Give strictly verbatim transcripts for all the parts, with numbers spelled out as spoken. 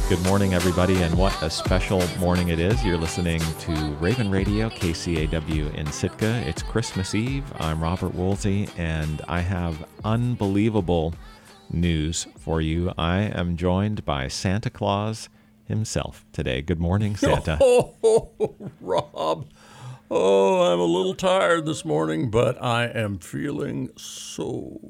Good morning, everybody, and what a special morning it is. You're listening to Raven Radio, K C A W in Sitka. It's Christmas Eve. I'm Robert Woolsey, and I have unbelievable news for you. I am joined by Santa Claus himself today. Good morning, Santa. Oh, oh, oh, Rob. Oh, I'm a little tired this morning, but I am feeling so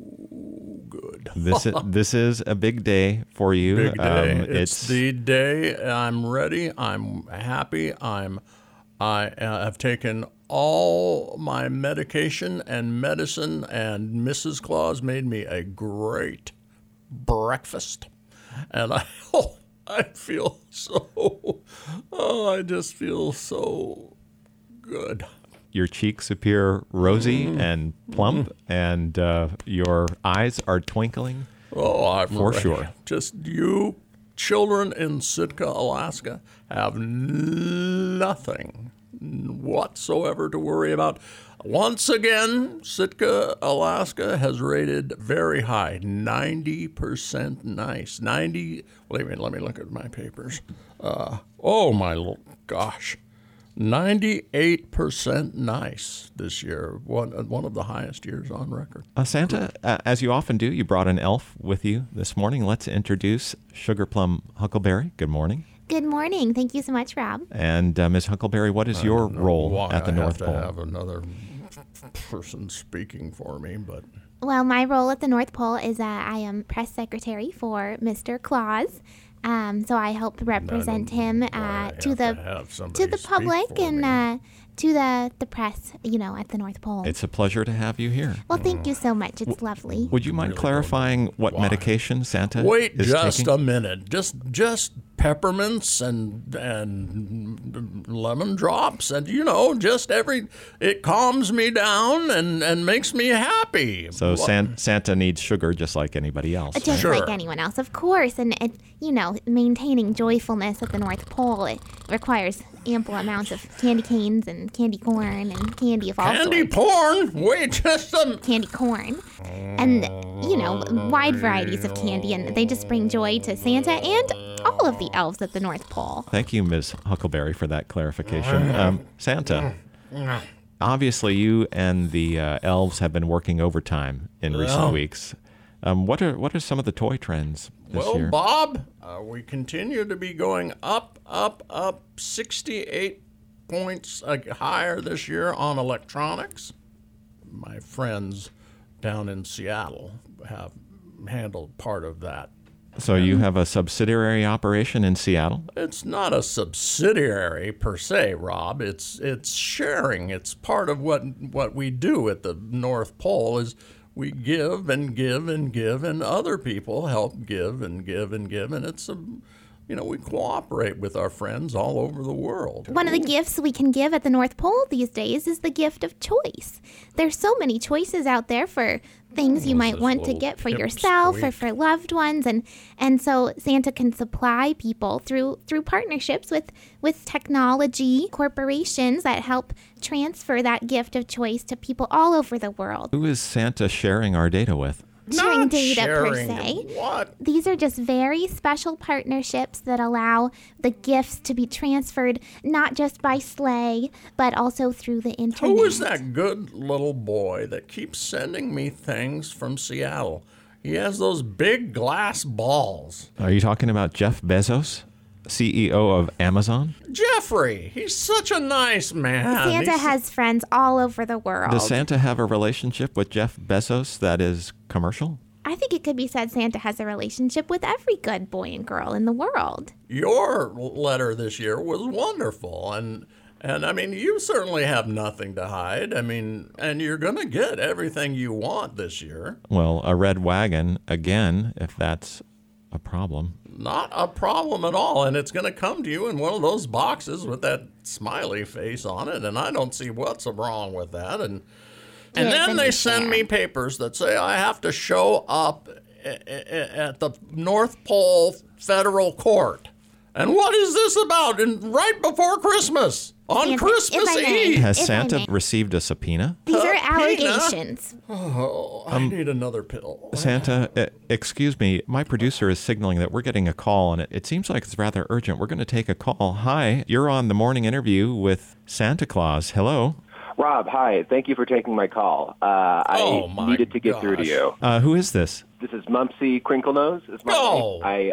good. This is, this is a big day for you. Big day. Um, it's, it's the day. I'm ready. I'm happy. I'm. I uh, have taken all my medication and medicine, and Missus Claus made me a great breakfast, and I. Oh, I feel so. Oh, I just feel so good. Your cheeks appear rosy Mm-hmm. and plump, mm-hmm. and uh, your eyes are twinkling. Oh, I'm for ready. Sure. Just you children in Sitka, Alaska, have nothing whatsoever to worry about. Once again, Sitka, Alaska has rated very high, ninety percent nice. ninety, wait a minute, let me look at my papers. Uh, oh, my gosh. ninety-eight percent nice this year, one one of the highest years on record. Uh, Santa, uh, as you often do, you brought an elf with you this morning. Let's introduce Sugar Plum Huckleberry. Good morning. Good morning. Thank you so much, Rob. And uh, Miz Huckleberry, what is your role at the I North have Pole? I have to have another person speaking for me, but... Well, my role at the North Pole is uh, I am press secretary for Mister Claus. Um, so I help represent him uh, to the to, to the public and uh, to the, the press, you know, at the North Pole. It's a pleasure to have you here. Well, thank you so much. It's w- lovely. Would you mind really clarifying what why. medication Santa Wait is just taking? a minute. Just just peppermints and and lemon drops and, you know, just every... It calms me down and, and makes me happy. So San, Santa needs sugar just like anybody else. Just right? Sure. like anyone else, of course. And, it, you know, maintaining joyfulness at the North Pole, it requires ample amounts of candy canes and candy corn and candy of all Candy sorts. porn? Wait just a... Candy corn. And, you know, wide varieties of candy. And they just bring joy to Santa and all of the elves at the North Pole. Thank you, Miz Huckleberry, for that clarification. Um, Santa, obviously you and the uh, elves have been working overtime in recent Well. weeks. Um, what are what are some of the toy trends this Well, year? Bob, uh, we continue to be going up, up, up, sixty-eight points uh, higher this year on electronics. My friends down in Seattle have handled part of that. So you have a subsidiary operation in Seattle? It's not a subsidiary per se, Rob. It's it's sharing. It's part of what what we do at the North Pole is we give and give and give, and other people help give and give and give, and it's a, you know, we cooperate with our friends all over the world. One of the gifts we can give at the North Pole these days is the gift of choice. There's so many choices out there for things you might this want to little get for pip yourself or squeak. for loved ones, and and so Santa can supply people through through partnerships with with technology corporations that help transfer that gift of choice to people all over the world. Who is Santa sharing our data with? Sharing Not data per sharing se. What? These are just very special partnerships that allow the gifts to be transferred not just by sleigh, but also through the internet. Who is that good little boy that keeps sending me things from Seattle? He has those big glass balls. Are you talking about Jeff Bezos, C E O of Amazon? Jeffrey, he's such a nice man. Santa He's- has friends all over the world. Does Santa have a relationship with Jeff Bezos that is commercial? I think it could be said Santa has a relationship with every good boy and girl in the world. Your letter this year was wonderful, and and I mean, you certainly have nothing to hide. I mean, and you're gonna get everything you want this year. Well, a red wagon, again, if that's a problem. Not a problem at all, and it's gonna come to you in one of those boxes with that smiley face on it, and I don't see what's wrong with that. And and Yeah, then then they you send share. me papers that say I have to show up a- a- at the North Pole Federal Court. And what is this about? And right before Christmas. On Santa, Christmas if I may, Eve. Has if I Santa may. received a subpoena? These are Subpoena? allegations. Oh, I need another pill. Santa, uh, excuse me, my producer is signaling that we're getting a call, and it, it seems like it's rather urgent. We're going to take a call. Hi, you're on the morning interview with Santa Claus. Hello. Rob, hi. Thank you for taking my call. Uh, I Oh, my needed to get through to gosh. you. Uh, who is this? This is Mumpsy Crinklenose. Is my Oh. name. I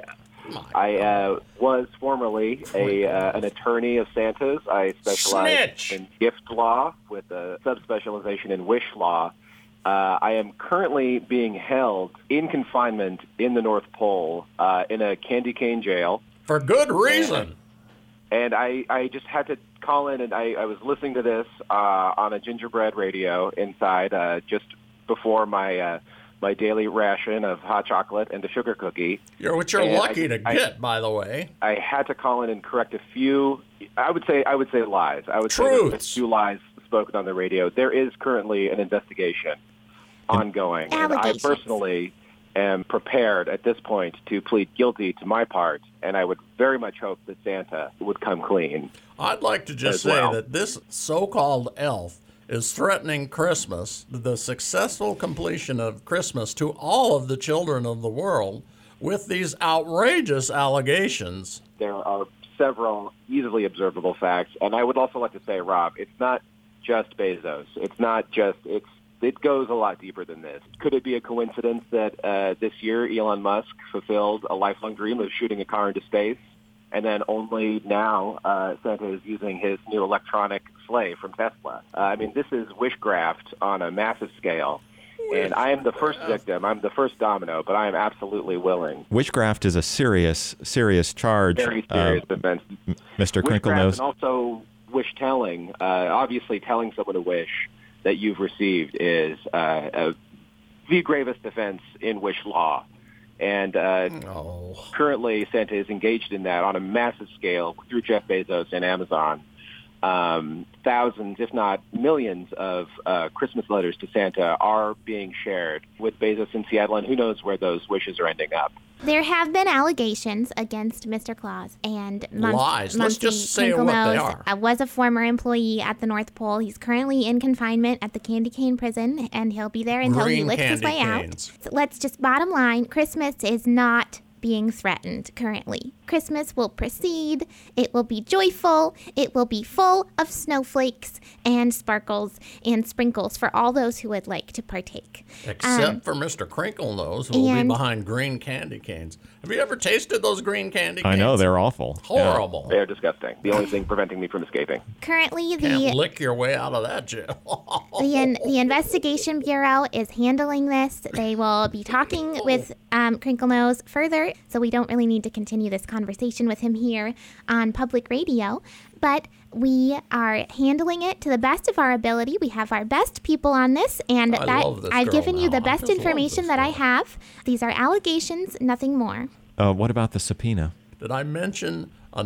I uh, was formerly a uh, an attorney of Santa's. I specialize Snitch. in gift law with a subspecialization in wish law. Uh, I am currently being held in confinement in the North Pole uh, in a candy cane jail. For good reason. And I, I just had to call in, and I, I was listening to this uh, on a gingerbread radio inside uh, just before my uh, my daily ration of hot chocolate and a sugar cookie. You're what you're And lucky I- to I- get, by the way. I had to call in and correct a few. I would say I would say lies. I would say there's a Truths. few lies spoken on the radio. There is currently an investigation ongoing, and I Allegations. personally am prepared at this point to plead guilty to my part, and I would very much hope that Santa would come clean. I'd like to just As say well. that this so-called elf is threatening Christmas, the successful completion of Christmas to all of the children of the world with these outrageous allegations. There are several easily observable facts, and I would also like to say, Rob, it's not just Bezos. It's not just it's. It goes a lot deeper than this. Could it be a coincidence that uh, this year Elon Musk fulfilled a lifelong dream of shooting a car into space, and then only now uh, Santa is using his new electronic sleigh from Tesla? Uh, I mean, this is wishcraft on a massive scale, and I am the first victim. I'm the first domino, but I am absolutely willing. Witchcraft is a serious, serious charge, Very serious uh, offense. Mister Witchcraft Crinklenose. and also wish telling. Uh, obviously, telling someone a wish that you've received is uh, a, the gravest offense in wish law. And uh, Oh, currently, Santa is engaged in that on a massive scale through Jeff Bezos and Amazon. Um, thousands, if not millions, of uh, Christmas letters to Santa are being shared with Bezos in Seattle, and who knows where those wishes are ending up. There have been allegations against Mister Claus and Mum- Lies. Let's Mumsy just say what they Crinklenose. are. I was a former employee at the North Pole. He's currently in confinement at the Candy Cane Prison, and he'll be there until he Green licks his candy way canes. out. So let's just bottom line: Christmas is not being threatened currently. Christmas will proceed. It will be joyful. It will be full of snowflakes and sparkles and sprinkles for all those who would like to partake. except Um, for Mister Crinklenose, who will be and- behind green candy canes. Have you ever tasted those green candy canes? I know, they're awful. Yeah. horrible. They're disgusting. The only thing preventing me from escaping. Currently, Can't the lick your way out of that jail. The, in, the Investigation Bureau is handling this. They will be talking with um, Crinklenose further, so we don't really need to continue this conversation with him here on public radio. But we are handling it to the best of our ability. We have our best people on this, and I that love this I've girl given you now. the I best just love information this that I girl. have. These are allegations, nothing more. Uh, what about the subpoena? Did I mention a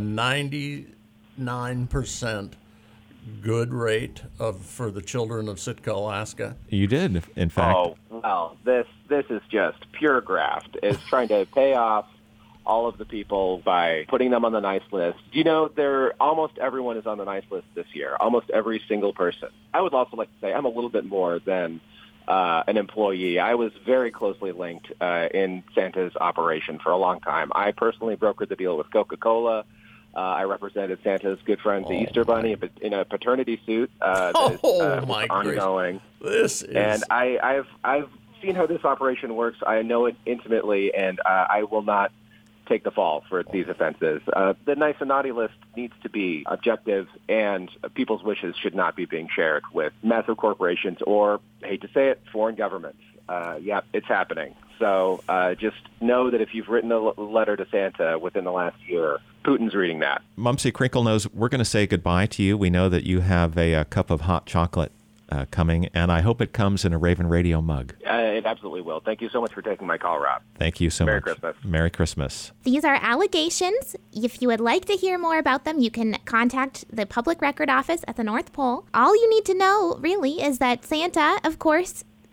ninety-nine percent good rate of for the children of Sitka, Alaska? You did, in fact. Oh, well, this this is just pure graft. It's trying to pay off all of the people by putting them on the nice list. You know, there almost everyone is on the nice list this year, almost every single person. I would also like to say I'm a little bit more than uh, an employee. I was very closely linked uh, in Santa's operation for a long time. I personally brokered the deal with Coca-Cola. Uh, I represented Santa's good friend, the Oh, Easter Bunny, in a paternity suit uh, that is Oh, uh, my gracious. ongoing. This is And I, I've I've seen how this operation works. I know it intimately, and uh, I will not take the fall for these offenses. Uh, the nice and naughty list needs to be objective, and uh, people's wishes should not be being shared with massive corporations or, I hate to say it, foreign governments. Uh, yeah, it's happening. So uh, just know that if you've written a l- letter to Santa within the last year, Putin's reading that. Mumsy Crinklenose, we're going to say goodbye to you. We know that you have a, a cup of hot chocolate uh, coming, and I hope it comes in a Raven Radio mug. Uh, it absolutely will. Thank you so much for taking my call, Rob. Thank you so Merry much. Christmas. Merry Christmas. These are allegations. If you would like to hear more about them, you can contact the Public Record Office at the North Pole. All you need to know, really, is that Santa, of course,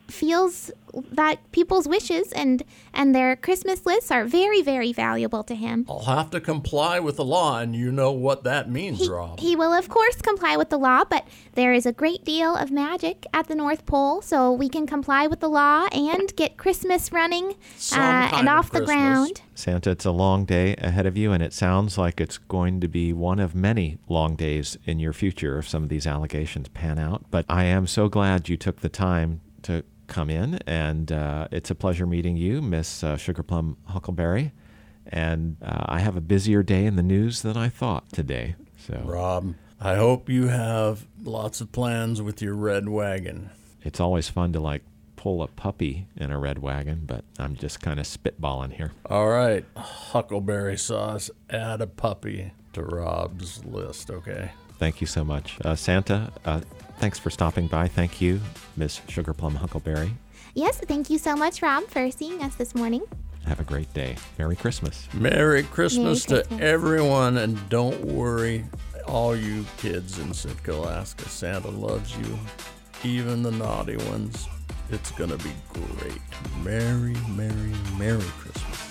feels that people's wishes and, and their Christmas lists are very, very valuable to him. I'll have to comply with the law, and you know what that means, He, Rob. he will, of course, comply with the law, but there is a great deal of magic at the North Pole, so we can comply with the law and get Christmas running Some uh, kind and of off the Christmas. ground. Santa, it's a long day ahead of you, and it sounds like it's going to be one of many long days in your future if some of these allegations pan out. But I am so glad you took the time to come in, and uh, it's a pleasure meeting you, Miss uh, Sugarplum Huckleberry. And uh, I have a busier day in the news than I thought today. So Rob, I hope you have lots of plans with your red wagon. it's always fun to like pull a puppy in a red wagon, but I'm just kind of spitballing here. All right, Huckleberry sauce, add a puppy to Rob's list, okay? Thank you so much. Uh, Santa, uh, thanks for stopping by. Thank you, Miss Sugarplum Huckleberry. Yes, thank you so much, Rob, for seeing us this morning. Have a great day. Merry Christmas. Merry Christmas, Merry to Christmas. everyone, and don't worry, all you kids in Sitka, Alaska. Santa loves you, even the naughty ones. It's going to be great. Merry, Merry, Merry Christmas.